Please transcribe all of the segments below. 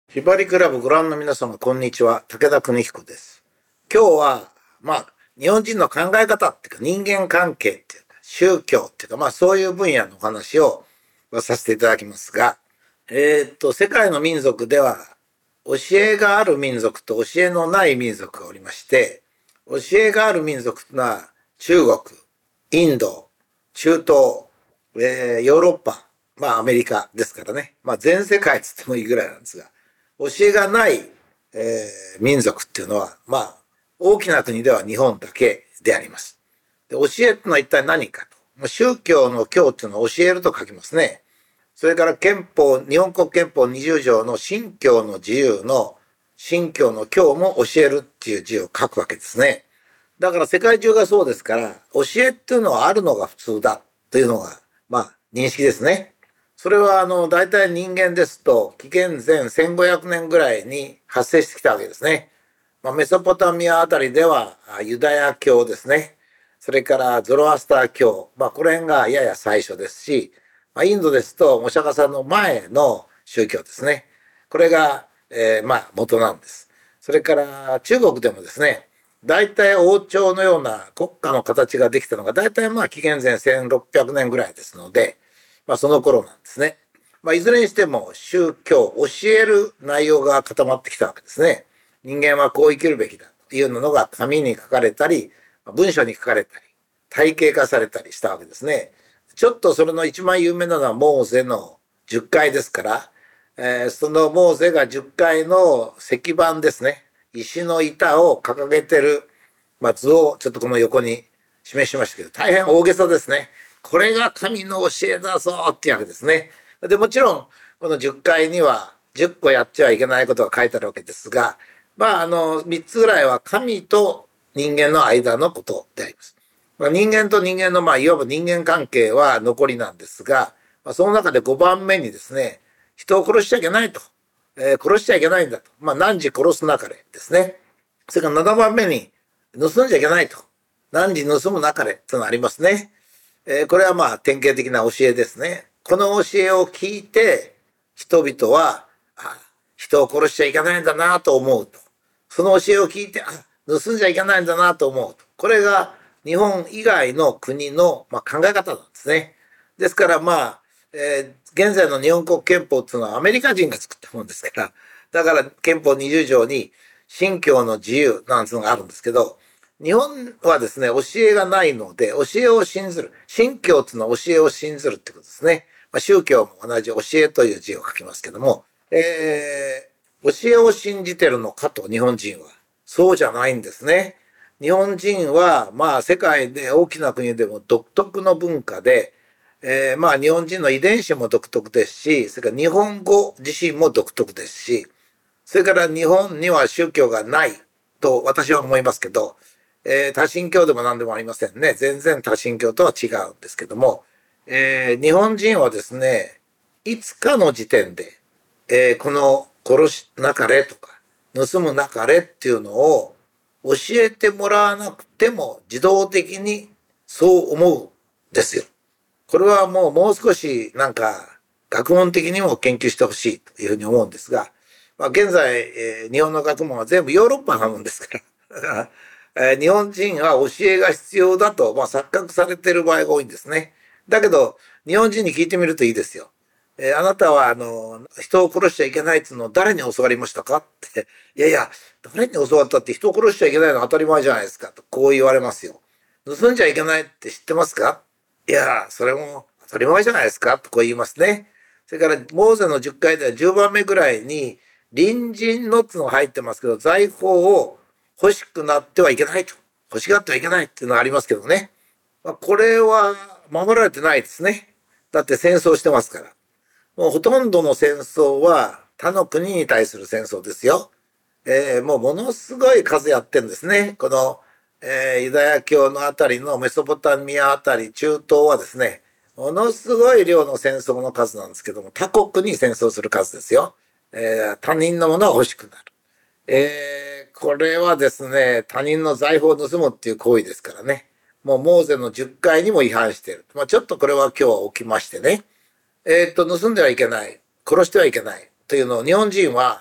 ひばりクラブご覧の皆様、こんにちは。武田邦彦です。今日は、日本人の考え方っていうか、人間関係っていうか、宗教っていうか、そういう分野のお話をさせていただきますが、世界の民族では、教えがある民族と教えのない民族がおりまして、教えがある民族というのは、中国、インド、中東、ヨーロッパ、アメリカですからね。全世界つってもいいぐらいなんですが、教えがない、民族っていうのは、大きな国では日本だけであります。で、教えっていうのは一体何かと。宗教の教っていうのは教えると書きますね。それから憲法、日本国憲法20条の信教の自由の信教の教も教えるっていう字を書くわけですね。だから世界中がそうですから、教えっていうのはあるのが普通だというのが、認識ですね。それは大体人間ですと、紀元前1500年ぐらいに発生してきたわけですね。メソポタミアあたりではユダヤ教ですね。それからゾロアスター教。この辺がやや最初ですし、インドですとお釈迦さんの前の宗教ですね。これが、元なんです。それから中国でもですね、大体王朝のような国家の形ができたのが大体紀元前1600年ぐらいですので、その頃なんですね。いずれにしても宗教、教える内容が固まってきたわけですね。人間はこう生きるべきだというのが紙に書かれたり、文書に書かれたり、体系化されたりしたわけですね。ちょっとそれの一番有名なのはモーゼの10回ですから、そのモーゼが10回の石板ですね。石の板を掲げてる、図をちょっとこの横に示しましたけど、大変大げさですね。これが神の教えだぞっていうわけですね。で、もちろん、この10回には10個やっちゃいけないことが書いてあるわけですが、3つぐらいは神と人間の間のことであります。人間と人間の、いわば人間関係は残りなんですが、その中で5番目にですね、人を殺しちゃいけないと。殺しちゃいけないんだと。何時殺すなかれですね。それから7番目に、盗んじゃいけないと。何時盗むなかれというのがありますね。これは典型的な教えですね。この教えを聞いて、人々は、人を殺しちゃいけないんだなと思うと。その教えを聞いて、盗んじゃいけないんだなと思うと。これが日本以外の国の、考え方なんですね。ですから現在の日本国憲法っていうのはアメリカ人が作ったもんですから、だから憲法20条に信教の自由なんていうのがあるんですけど、日本はですね、教えがないので、教えを信ずる。信教っていうのは教えを信ずるってことですね。宗教も同じ教えという字を書きますけども、教えを信じてるのかと、日本人は。そうじゃないんですね。日本人は、世界で大きな国でも独特の文化で、日本人の遺伝子も独特ですし、それから日本語自身も独特ですし、それから日本には宗教がないと私は思いますけど、多神教でも何でもありませんね。全然多神教とは違うんですけども、日本人はですね、いつかの時点で、この殺しなかれとか、盗むなかれっていうのを教えてもらわなくても自動的にそう思うんですよ。これはもう少し学問的にも研究してほしいというふうに思うんですが、現在、日本の学問は全部ヨーロッパなもんですから、日本人は教えが必要だと、錯覚されている場合が多いんですね。だけど、日本人に聞いてみるといいですよ。あなたは、人を殺しちゃいけないっていうのを誰に教わりましたかって。いやいや、誰に教わったって人を殺しちゃいけないのは当たり前じゃないですかと、こう言われますよ。盗んじゃいけないって知ってますか？いや、それも当たり前じゃないですかとこう言いますね。それから、モーゼの10回では10番目ぐらいに、隣人のっていうのが入ってますけど、財宝を欲しくなってはいけないと。欲しがってはいけないっていうのはありますけどね。これは守られてないですね。だって戦争してますから。もうほとんどの戦争は他の国に対する戦争ですよ。もうものすごい数やってるんですね。この、ユダヤ教のあたりのメソポタミアあたり、中東はですね、ものすごい量の戦争の数なんですけども、他国に戦争する数ですよ。他人のものが欲しくなる。これはですね、他人の財宝を盗むっていう行為ですからね。もうモーゼの10回にも違反している。ちょっとこれは今日起きましてね。盗んではいけない。殺してはいけない。というのを日本人は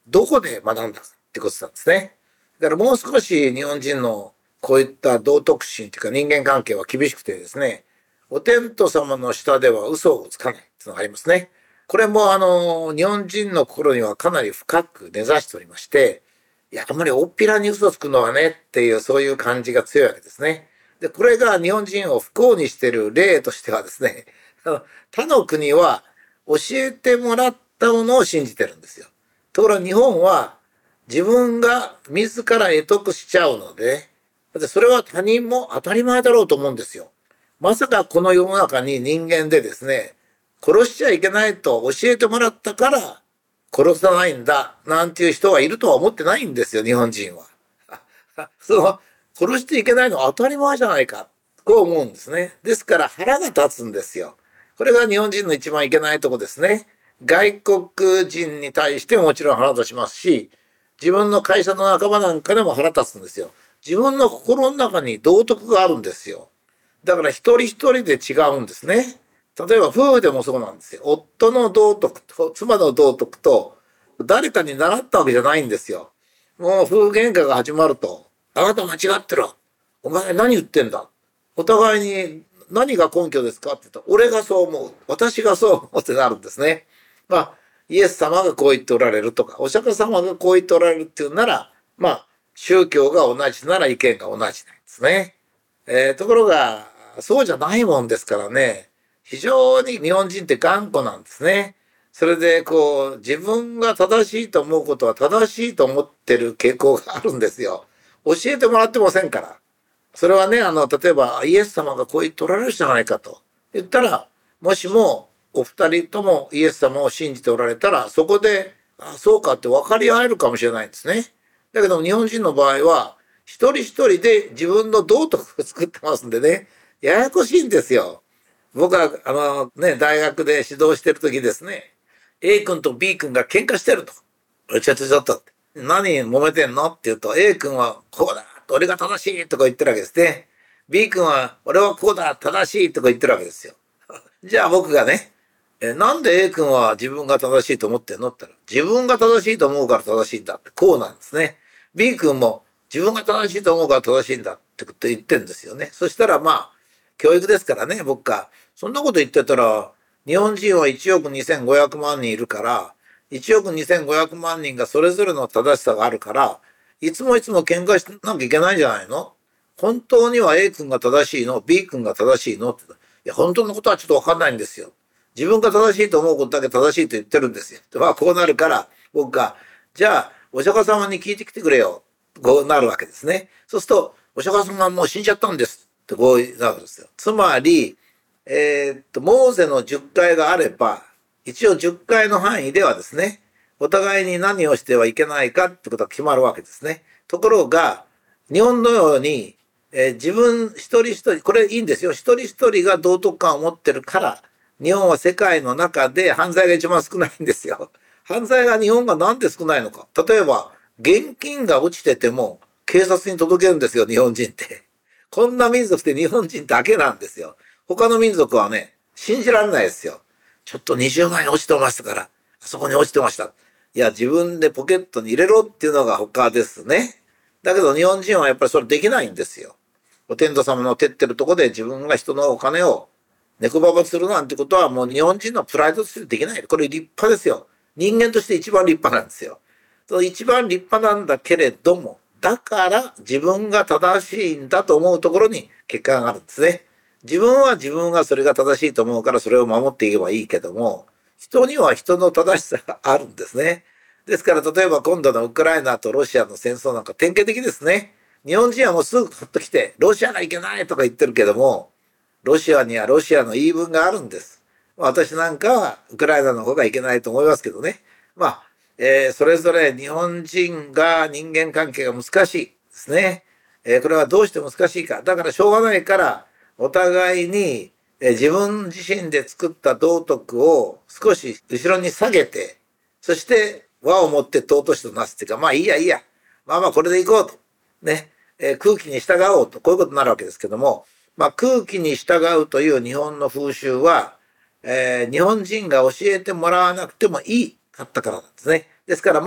どこで学んだかってことなんですね。だからもう少し日本人のこういった道徳心というか人間関係は厳しくてですね、お天道様の下では嘘をつかないっていうのがありますね。これも日本人の心にはかなり深く根ざしておりまして、いや、あんまり大っぴらに嘘つくのはねっていうそういう感じが強いわけですね。で、これが日本人を不幸にしている例としてはですね、他の国は教えてもらったものを信じてるんですよ。ところが日本は自分が自ら得得しちゃうので、ね、だってそれは他人も当たり前だろうと思うんですよ。まさかこの世の中に人間でですね、殺しちゃいけないと教えてもらったから殺さないんだなんていう人はいるとは思ってないんですよ、日本人は。その殺していけないのは当たり前じゃないか、こう思うんですね。ですから腹が立つんですよ。これが日本人の一番いけないとこですね。外国人に対してももちろん腹立ちますし、自分の会社の仲間なんかでも腹立つんですよ。自分の心の中に道徳があるんですよ。だから一人一人で違うんですね。例えば夫婦でもそうなんですよ。夫の道徳と妻の道徳と誰かに習ったわけじゃないんですよ。もう夫婦喧嘩が始まると、あなた間違ってる。お前何言ってんだ。お互いに何が根拠ですかって言ったら、俺がそう思う。私がそう思うってなるんですね。まあ、イエス様がこう言っておられるとか、お釈迦様がこう言っておられるっていうなら、まあ、宗教が同じなら意見が同じなんですね。ところが、そうじゃないもんですからね、非常に日本人って頑固なんですね。それで、こう、自分が正しいと思うことは正しいと思ってる傾向があるんですよ。教えてもらってませんから。それはね、例えば、イエス様がこう言っておられるじゃないかと言ったら、もしもお二人ともイエス様を信じておられたら、そこで、あ、そうかって分かり合えるかもしれないんですね。だけど日本人の場合は、一人一人で自分の道徳を作ってますんでね、ややこしいんですよ。僕は、大学で指導してる時ですね、A 君と B 君が喧嘩してると。ちょっと。何揉めてんのって言うと、A 君はこうだ、俺が正しいとか言ってるわけですね。B 君は俺はこうだ、正しいとか言ってるわけですよ。じゃあ僕がね、なんで A 君は自分が正しいと思ってんのって言ったら、自分が正しいと思うから正しいんだって、こうなんですね。B 君も自分が正しいと思うから正しいんだってこと言ってるんですよね。そしたらまあ、教育ですからね、僕が。そんなこと言ってたら、日本人は1億2500万人いるから、1億2500万人がそれぞれの正しさがあるから、いつもいつも喧嘩しなきゃいけないんじゃないの？本当には A 君が正しいの？ B 君が正しいの？って言ったら、いや、本当のことはちょっとわかんないんですよ。自分が正しいと思うことだけ正しいと言ってるんですよ。まあ、こうなるから、僕が、じゃあ、お釈迦様に聞いてきてくれよ。こうなるわけですね。そうすると、お釈迦様はもう死んじゃったんです。ってこうなるんですよ。つまり、モーゼの10回があれば、一応10回の範囲ではですね、お互いに何をしてはいけないかってことが決まるわけですね。ところが、日本のように、自分一人一人、これいいんですよ。一人一人が道徳感を持ってるから、日本は世界の中で犯罪が一番少ないんですよ。犯罪が日本がなんで少ないのか。例えば、現金が落ちてても警察に届けるんですよ、日本人って。こんな民族って日本人だけなんですよ。他の民族はね、信じられないですよ。ちょっと20万円落ちてましたから、あそこに落ちてました。いや、自分でポケットに入れろっていうのが他ですね。だけど日本人はやっぱりそれできないんですよ。お天道様の照ってるとこで自分が人のお金を猫ばばするなんてことはもう日本人のプライドとしてできない。これ立派ですよ。人間として一番立派なんですよ。一番立派なんだけれども、だから自分が正しいんだと思うところに結果があるんですね。自分は自分がそれが正しいと思うからそれを守っていけばいいけども、人には人の正しさがあるんですね。ですから例えば今度のウクライナとロシアの戦争なんか典型的ですね。日本人はもうすぐ買ってきて、ロシアがいけないとか言ってるけども、ロシアにはロシアの言い分があるんです。私なんかはウクライナの方がいけないと思いますけどね。まあ、それぞれ日本人が人間関係が難しいですね。これはどうして難しいか。だからしょうがないから、お互いに、自分自身で作った道徳を少し後ろに下げて、そして和をもって尊しとなすっていうか、まあいいやいいや。まあまあこれでいこうと。ね。空気に従おうと。こういうことになるわけですけども、まあ空気に従うという日本の風習は、日本人が教えてもらわなくてもいいかったからなんですね。ですからまあ、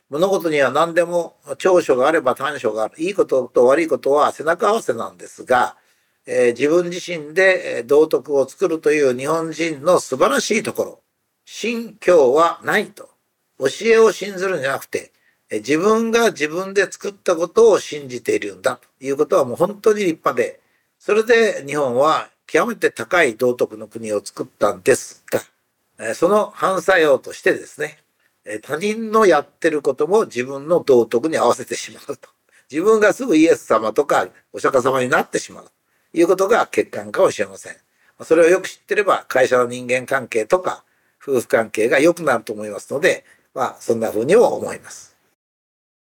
物事には何でも長所があれば短所がある。いいことと悪いことは背中合わせなんですが、自分自身で道徳を作るという日本人の素晴らしいところ。信教はないと。教えを信ずるんじゃなくて、自分が自分で作ったことを信じているんだということはもう本当に立派で、それで日本は極めて高い道徳の国を作ったんですが、その反作用としてですね、他人のやってることも自分の道徳に合わせてしまうと。自分がすぐイエス様とかお釈迦様になってしまうということが欠陥かもしれません。それをよく知ってれば会社の人間関係とか夫婦関係が良くなると思いますので、そんな風にも思います。